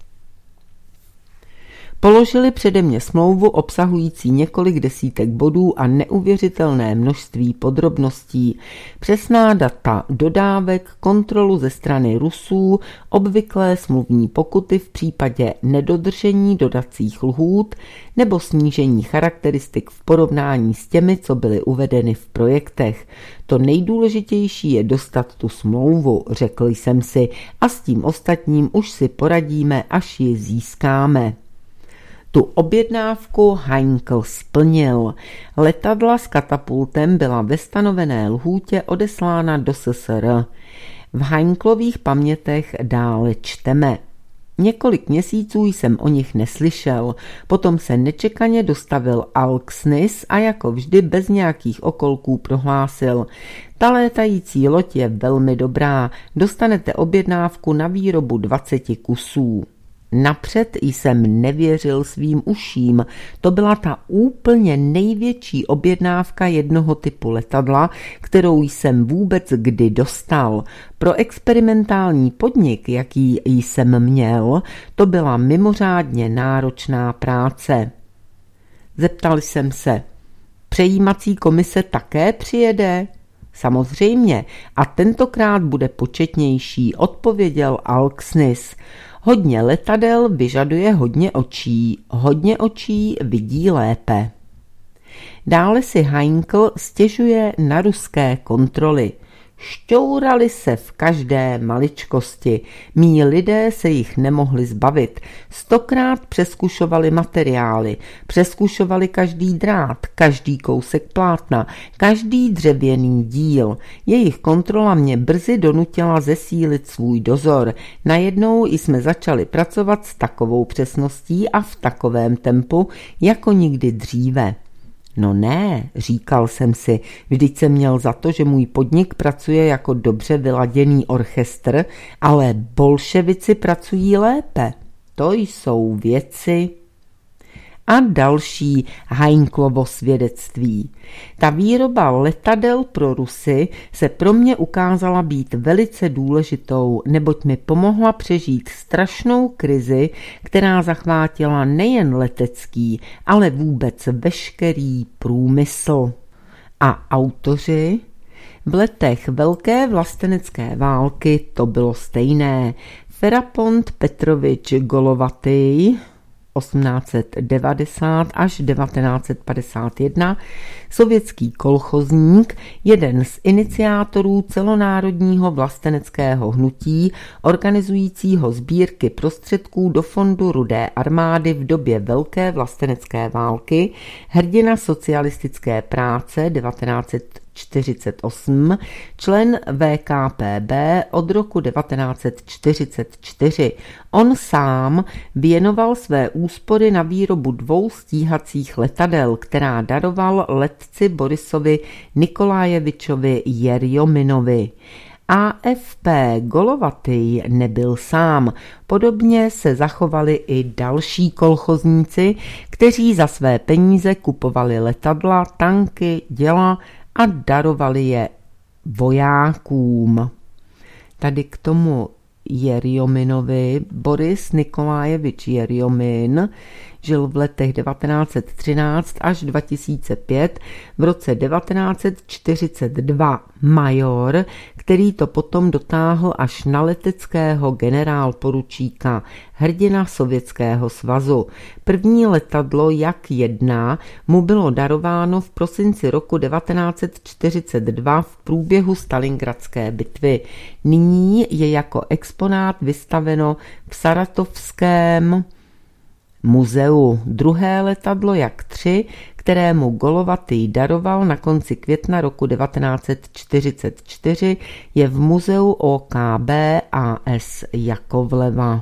Položili přede mě smlouvu obsahující několik desítek bodů a neuvěřitelné množství podrobností, přesná data dodávek, kontrolu ze strany Rusů, obvyklé smluvní pokuty v případě nedodržení dodacích lhůt nebo snížení charakteristik v porovnání s těmi, co byly uvedeny v projektech. To nejdůležitější je dostat tu smlouvu, řekl jsem si, a s tím ostatním už si poradíme, až ji získáme. Tu objednávku Heinkel splnil. Letadla s katapultem byla ve stanovené lhůtě odeslána do S S R. V Heinkelových pamětech dále čteme. Několik měsíců jsem o nich neslyšel, potom se nečekaně dostavil Alksnis a jako vždy bez nějakých okolků prohlásil: ta létající loď je velmi dobrá, dostanete objednávku na výrobu dvaceti kusů. Napřed jsem nevěřil svým uším. To byla ta úplně největší objednávka jednoho typu letadla, kterou jsem vůbec kdy dostal. Pro experimentální podnik, jaký jsem měl, to byla mimořádně náročná práce. Zeptal jsem se, přejímací komise také přijede? Samozřejmě, a tentokrát bude početnější, odpověděl Alksnis. Hodně letadel vyžaduje hodně očí, hodně očí vidí lépe. Dále si Heinkel stěžuje na ruské kontroly. Šťourali se v každé maličkosti, mí lidé se jich nemohli zbavit. Stokrát přeskušovali materiály, přeskušovali každý drát, každý kousek plátna, každý dřevěný díl. Jejich kontrola mě brzy donutila zesílit svůj dozor. Najednou jsme začali pracovat s takovou přesností a v takovém tempu, jako nikdy dříve. No ne, říkal jsem si, vždyť jsem měl za to, že můj podnik pracuje jako dobře vyladěný orchestr, ale bolševici pracují lépe. To jsou věci. A další Heinklovo svědectví. Ta výroba letadel pro Rusy se pro mě ukázala být velice důležitou, neboť mi pomohla přežít strašnou krizi, která zachvátila nejen letecký, ale vůbec veškerý průmysl. A autoři? V letech Velké vlastenecké války to bylo stejné. Ferapont Petrovič Golovatý osmnáct set devadesát až devatenáct set padesát jedna, sovětský kolchozník, jeden z iniciátorů celonárodního vlasteneckého hnutí, organizujícího sbírky prostředků do fondu Rudé armády v době Velké vlastenecké války, hrdina socialistické práce devatenáct set čtyřicet osm, člen V K P B od roku devatenáct set čtyřicet čtyři. On sám věnoval své úspory na výrobu dvou stíhacích letadel, která daroval letci Borisovi Nikolajevičovi Jerjominovi. A F P Golovatý nebyl sám. Podobně se zachovali i další kolchozníci, kteří za své peníze kupovali letadla, tanky, děla a darovali je vojákům. Tady k tomu Jerjominovi Boris Nikolajevič Jerjomin žil v letech devatenáct set třináct až dva tisíce pět, v roce devatenáct set čtyřicet dva major, který to potom dotáhl až na leteckého generálporučíka, hrdina Sovětského svazu. První letadlo Jak jedna mu bylo darováno v prosinci roku devatenáct set čtyřicet dva v průběhu Stalingradské bitvy. Nyní je jako exponát vystaveno v Saratovském muzeu. Druhé letadlo Jak tři, kterému Golovatý daroval na konci května roku devatenáct set čtyřicet čtyři, je v muzeu O K B A S Jakovleva.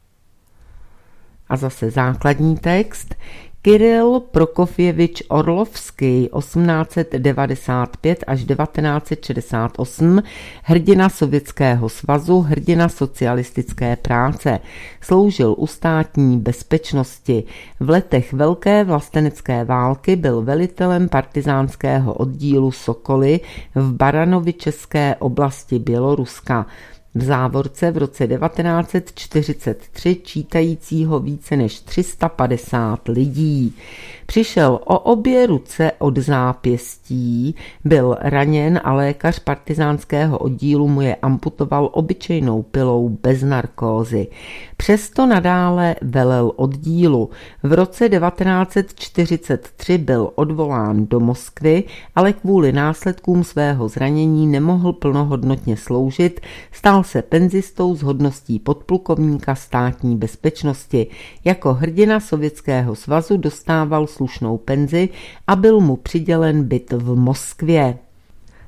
A zase základní text. Kiril Prokofjevič Orlovský osmnáct set devadesát pět až devatenáct set šedesát osm, hrdina Sovětského svazu, hrdina socialistické práce. Sloužil u státní bezpečnosti. V letech Velké vlastenecké války byl velitelem partizánského oddílu Sokoly v Baranovičeské oblasti Běloruska. V závorce v roce devatenáct set čtyřicet tři čítajícího více než tři sta padesát lidí. Přišel o obě ruce od zápěstí, byl raněn a lékař partizánského oddílu mu je amputoval obyčejnou pilou bez narkózy. Přesto nadále velel oddílu. V roce devatenáct set čtyřicet tři byl odvolán do Moskvy, ale kvůli následkům svého zranění nemohl plnohodnotně sloužit, stal se penzistou s hodností podplukovníka státní bezpečnosti. Jako hrdina Sovětského svazu dostával slušnou penzi a byl mu přidělen byt v Moskvě.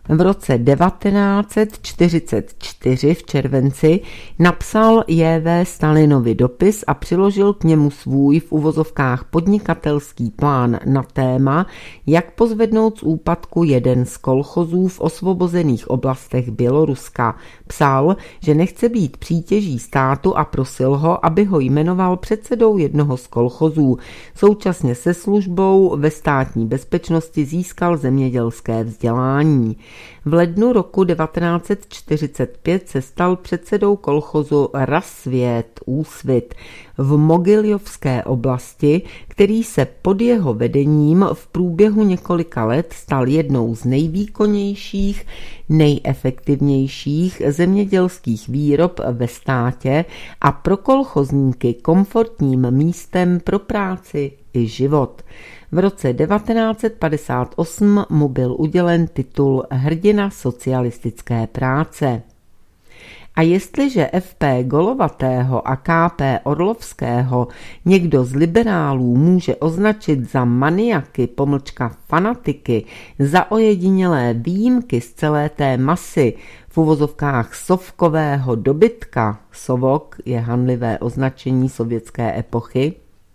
V roce devatenáct set čtyřicet čtyři v červenci napsal J V Stalinovi dopis a přiložil k němu svůj v uvozovkách podnikatelský plán na téma, jak pozvednout z úpadku jeden z kolchozů v osvobozených oblastech Běloruska. Psal, že nechce být přítěží státu a prosil ho, aby ho jmenoval předsedou jednoho z kolchozů. Současně se službou ve státní bezpečnosti získal zemědělské vzdělání. V lednu roku devatenáct set čtyřicet pět se stal předsedou kolchozu Rasvět Úsvit v Mogiljovské oblasti, který se pod jeho vedením v průběhu několika let stal jednou z nejvýkonnějších, nejefektivnějších zemědělských výrob ve státě a pro kolchozníky komfortním místem pro práci i život. V roce devatenáct set padesát osm mu byl udělen titul Hrdina socialistické práce. A jestliže F P Golovatého a K P Orlovského někdo z liberálů může označit za maniaky, pomlčka fanatiky, za ojedinělé výjimky z celé té masy, v uvozovkách sovkového dobytka, sovok je hanlivé označení sovětské epochy,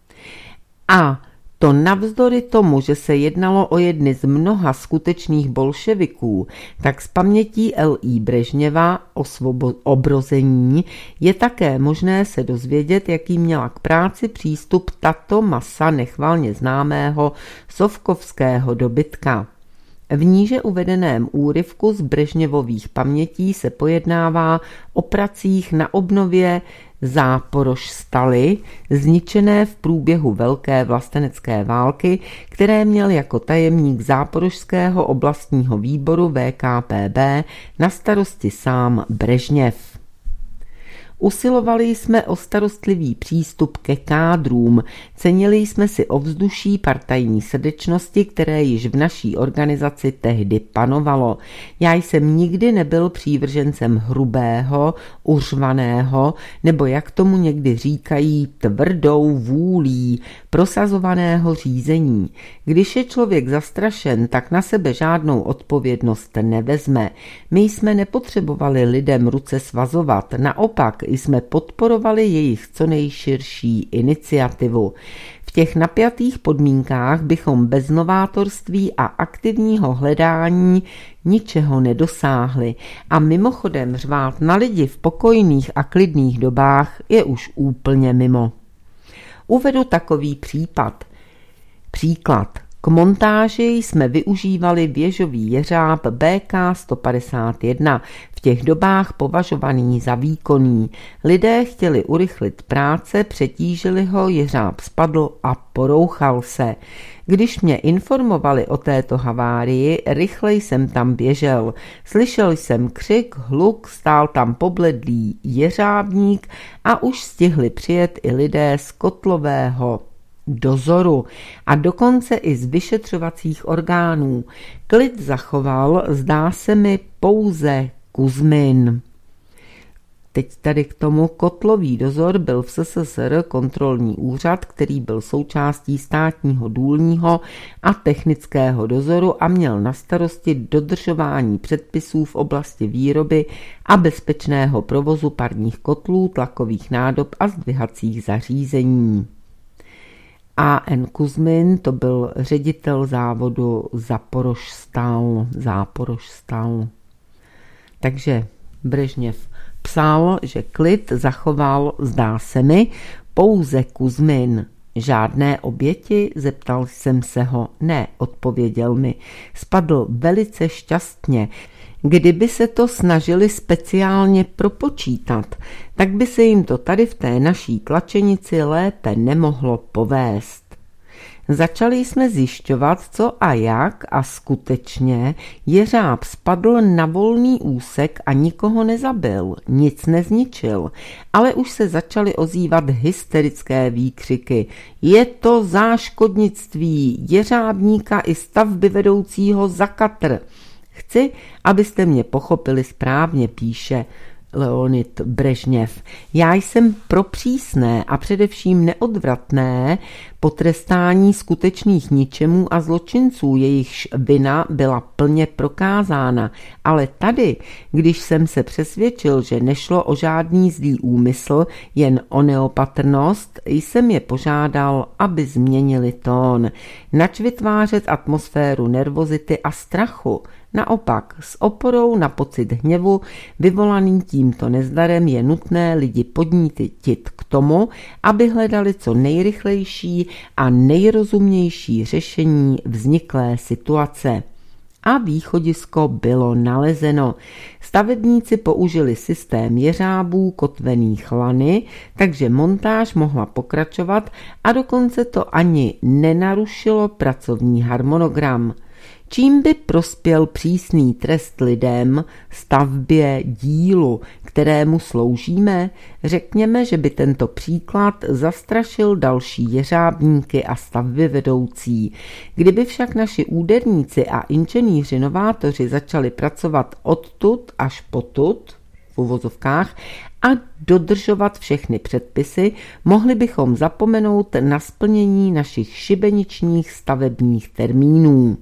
a to navzdory tomu, že se jednalo o jedny z mnoha skutečných bolševiků, tak z pamětí L I Brežněva o svobo- obrození je také možné se dozvědět, jaký měla k práci přístup tato masa nechvalně známého sovkovského dobytka. V níže uvedeném úryvku z Brežněvových pamětí se pojednává o pracích na obnově Záporožstaly, zničené v průběhu Velké vlastenecké války, které měl jako tajemník Záporožského oblastního výboru V K P B na starosti sám Brežněv. Usilovali jsme o starostlivý přístup ke kádrům, cenili jsme si ovzduší partajní srdečnosti, které již v naší organizaci tehdy panovalo. Já jsem nikdy nebyl přívržencem hrubého, uřvaného, nebo jak tomu někdy říkají, tvrdou vůlí prosazovaného řízení. Když je člověk zastrašen, tak na sebe žádnou odpovědnost nevezme. My jsme nepotřebovali lidem ruce svazovat, naopak jsme podporovali jejich co nejširší iniciativu. V těch napjatých podmínkách bychom bez novátorství a aktivního hledání ničeho nedosáhli a mimochodem řvát na lidi v pokojných a klidných dobách je už úplně mimo. Uvedu takový případ. Příklad. K montáži jsme využívali věžový jeřáb B K sto padesát jedna, v těch dobách považovaný za výkonný. Lidé chtěli urychlit práce, přetížili ho, jeřáb spadl a porouchal se. Když mě informovali o této havárii, rychleji jsem tam běžel. Slyšel jsem křik, hluk, stál tam pobledlý jeřábník a už stihli přijet i lidé z kotlového dozoru a dokonce i z vyšetřovacích orgánů. Klid zachoval, zdá se mi, pouze Kuzmin. Teď tady k tomu kotlový dozor byl v S S S R kontrolní úřad, který byl součástí státního důlního a technického dozoru a měl na starosti dodržování předpisů v oblasti výroby a bezpečného provozu parních kotlů, tlakových nádob a zdvihacích zařízení. A N. Kuzmin to byl ředitel závodu Zaporožstal. Záporožstal. Takže Brežněv psal, že klid zachoval, zdá se mi, pouze Kuzmin. Žádné oběti? Zeptal jsem se ho. Ne, odpověděl mi. Spadl velice šťastně. Kdyby se to snažili speciálně propočítat, tak by se jim to tady v té naší tlačenici lépe nemohlo povést. Začali jsme zjišťovat, co a jak, a skutečně jeřáb spadl na volný úsek a nikoho nezabil, nic nezničil, ale už se začaly ozývat hysterické výkřiky. Je to záškodnictví jeřábníka i stavby vedoucího za katr. Chci, abyste mě pochopili správně, píše Leonid Brežněv. Já jsem pro přísné a především neodvratné potrestání skutečných ničemů a zločinců, jejichž vina byla plně prokázána. Ale tady, když jsem se přesvědčil, že nešlo o žádný zlý úmysl, jen o neopatrnost, jsem je požádal, aby změnili tón. Nač vytvářet atmosféru nervozity a strachu. Naopak, s oporou na pocit hněvu vyvolaný tímto nezdarem je nutné lidi podnítit k tomu, aby hledali co nejrychlejší a nejrozumnější řešení vzniklé situace. A východisko bylo nalezeno. Stavebníci použili systém jeřábů kotvených lany, takže montáž mohla pokračovat a dokonce to ani nenarušilo pracovní harmonogram. Čím by prospěl přísný trest lidem, stavbě, dílu, kterému sloužíme? Řekněme, že by tento příklad zastrašil další jeřábníky a stavbyvedoucí. Kdyby však naši úderníci a inženýři novátoři začali pracovat odtud až potud, v uvozovkách, a dodržovat všechny předpisy, mohli bychom zapomenout na splnění našich šibeničních stavebních termínů.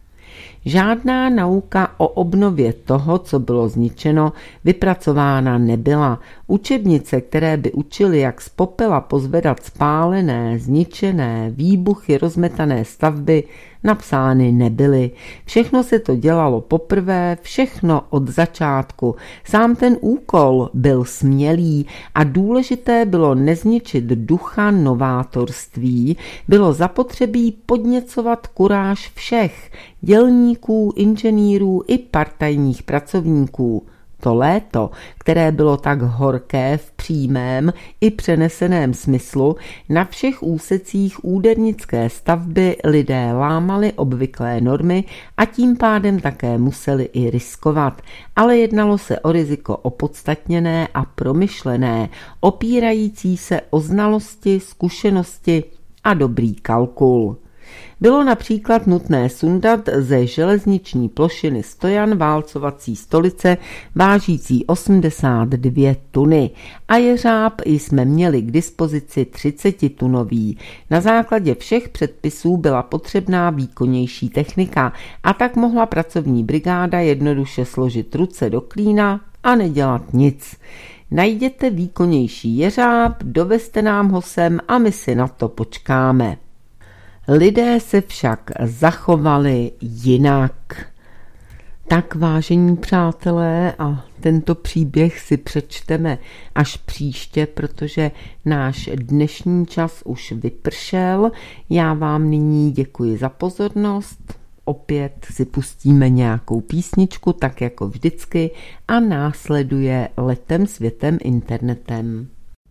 Žádná nauka o obnově toho, co bylo zničeno, vypracována nebyla. Učebnice, které by učily, jak z popela pozvedat spálené, zničené, výbuchy rozmetané stavby, napsány nebyly. Všechno se to dělalo poprvé, všechno od začátku. Sám ten úkol byl smělý a důležité bylo nezničit ducha novátorství. Bylo zapotřebí podněcovat kuráž všech, dělníků, inženýrů i partajních pracovníků. To léto, které bylo tak horké v přímém i přeneseném smyslu, na všech úsecích údernické stavby lidé lámali obvyklé normy a tím pádem také museli i riskovat. Ale jednalo se o riziko opodstatněné a promyšlené, opírající se o znalosti, zkušenosti a dobrý kalkul. Bylo například nutné sundat ze železniční plošiny stojan válcovací stolice vážící osmdesát dvě tuny a jeřáb jsme měli k dispozici třicetitunový. Na základě všech předpisů byla potřebná výkonnější technika a tak mohla pracovní brigáda jednoduše složit ruce do klína a nedělat nic. Najděte výkonnější jeřáb, dovezte nám ho sem a my si na to počkáme. Lidé se však zachovali jinak. Tak, vážení přátelé, a tento příběh si přečteme až příště, protože náš dnešní čas už vypršel. Já vám nyní děkuji za pozornost. Opět si pustíme nějakou písničku, tak jako vždycky, a následuje Letem světem internetem.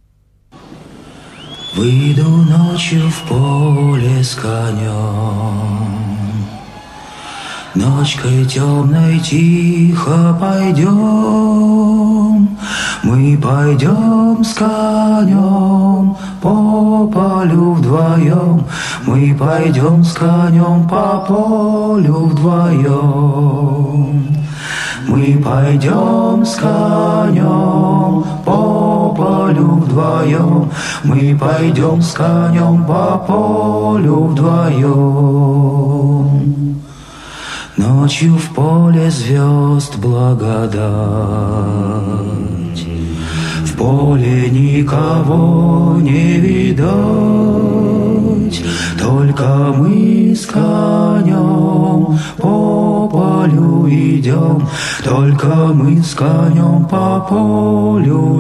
Выйду ночью в поле с конем, ночкой темной тихо пойдем, мы пойдем с конем по полю вдвоем, мы пойдем с конем по полю вдвоем. Мы пойдем с конем по полю вдвоем, мы пойдем с конем по полю вдвоем. Ночью в поле звезд благодать, в поле никого не видать, только мы с конем по полю идем, только мы с конем по полю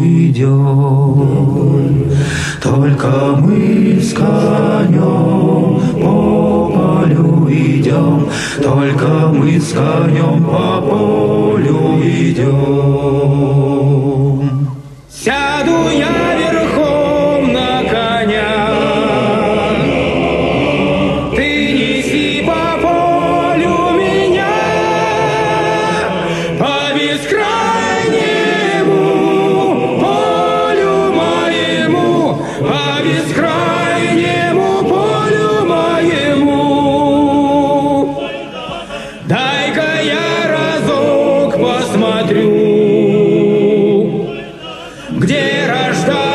идем, только мы с конем по полю идем, только мы с конем по полю идем. Сяду я верхом на коня, ты неси по полю меня, по бескрайнему полю моему, по бескрайнему полю моему. Дай-ка я разок посмотрю, где рождается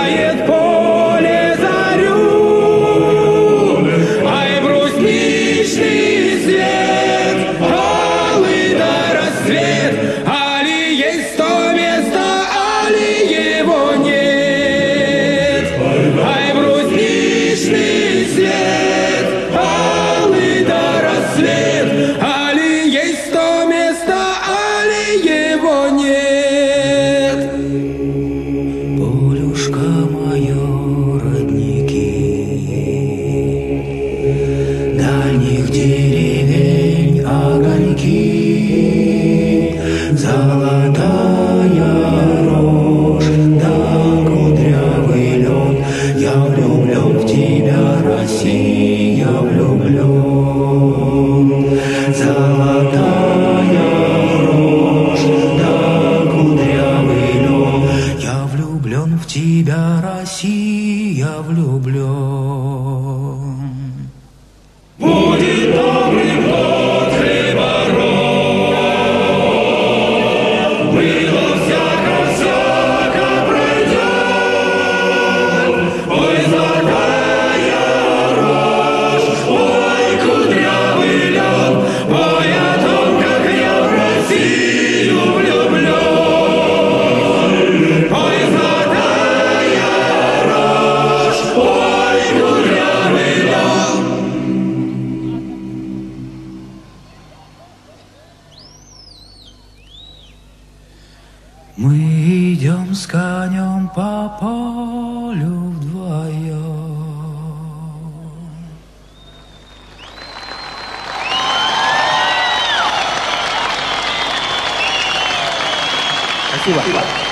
Мы идем с конем по полю вдвоем. Спасибо.